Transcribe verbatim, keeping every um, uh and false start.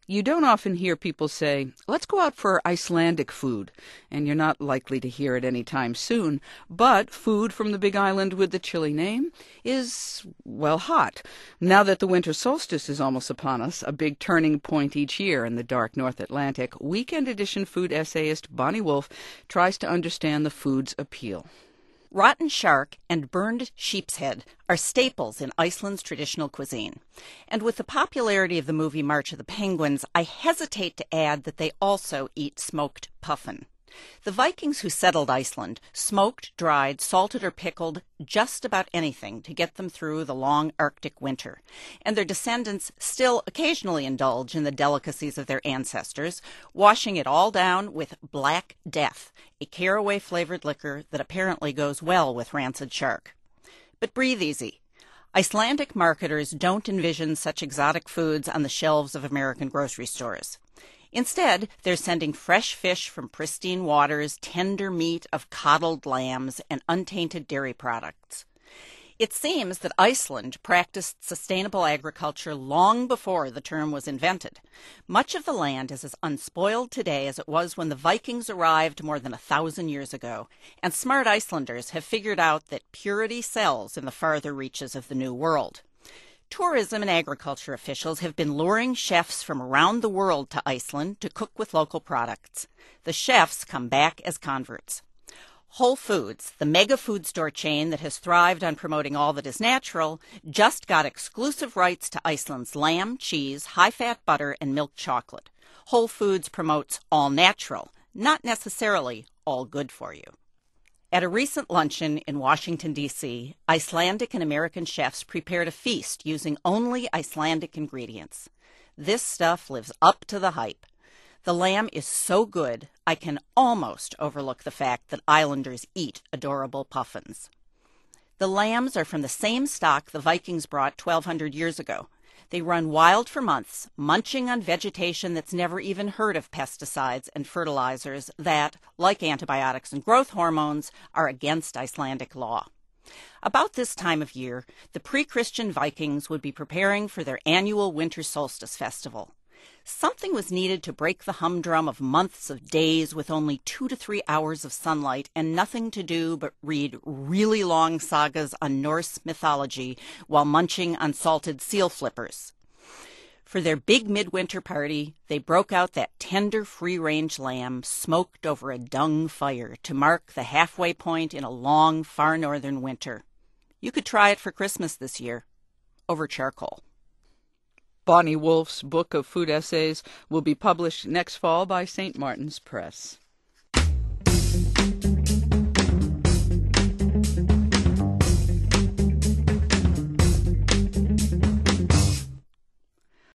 You don't often hear people say, let's go out for Icelandic food, and you're not likely to hear it any time soon. But food from the big island with the chilly name is, well, hot. Now that the winter solstice is almost upon us, a big turning point each year in the dark North Atlantic, Weekend Edition food essayist Bonnie Wolf tries to understand the food's appeal. Rotten shark and burned sheep's head are staples in Iceland's traditional cuisine. And with the popularity of the movie March of the Penguins, I hesitate to add that they also eat smoked puffin. The Vikings who settled Iceland smoked, dried, salted, or pickled just about anything to get them through the long Arctic winter. And their descendants still occasionally indulge in the delicacies of their ancestors, washing it all down with Black Death, a caraway-flavored liquor that apparently goes well with rancid shark. But breathe easy. Icelandic marketers don't envision such exotic foods on the shelves of American grocery stores. Instead, they're sending fresh fish from pristine waters, tender meat of coddled lambs, and untainted dairy products. It seems that Iceland practiced sustainable agriculture long before the term was invented. Much of the land is as unspoiled today as it was when the Vikings arrived more than a thousand years ago, and smart Icelanders have figured out that purity sells in the farther reaches of the New World. Tourism and agriculture officials have been luring chefs from around the world to Iceland to cook with local products. The chefs come back as converts. Whole Foods, the mega food store chain that has thrived on promoting all that is natural, just got exclusive rights to Iceland's lamb, cheese, high-fat butter, and milk chocolate. Whole Foods promotes all natural, not necessarily all good for you. At a recent luncheon in Washington, D C, Icelandic and American chefs prepared a feast using only Icelandic ingredients. This stuff lives up to the hype. The lamb is so good, I can almost overlook the fact that islanders eat adorable puffins. The lambs are from the same stock the Vikings brought twelve hundred years ago. They run wild for months, munching on vegetation that's never even heard of pesticides and fertilizers that, like antibiotics and growth hormones, are against Icelandic law. About this time of year, the pre-Christian Vikings would be preparing for their annual winter solstice festival. Something was needed to break the humdrum of months of days with only two to three hours of sunlight and nothing to do but read really long sagas on Norse mythology while munching on salted seal flippers. For their big midwinter party, they broke out that tender free-range lamb smoked over a dung fire to mark the halfway point in a long, far northern winter. You could try it for Christmas this year, over charcoal. Bonnie Wolf's book of food essays will be published next fall by Saint Martin's Press.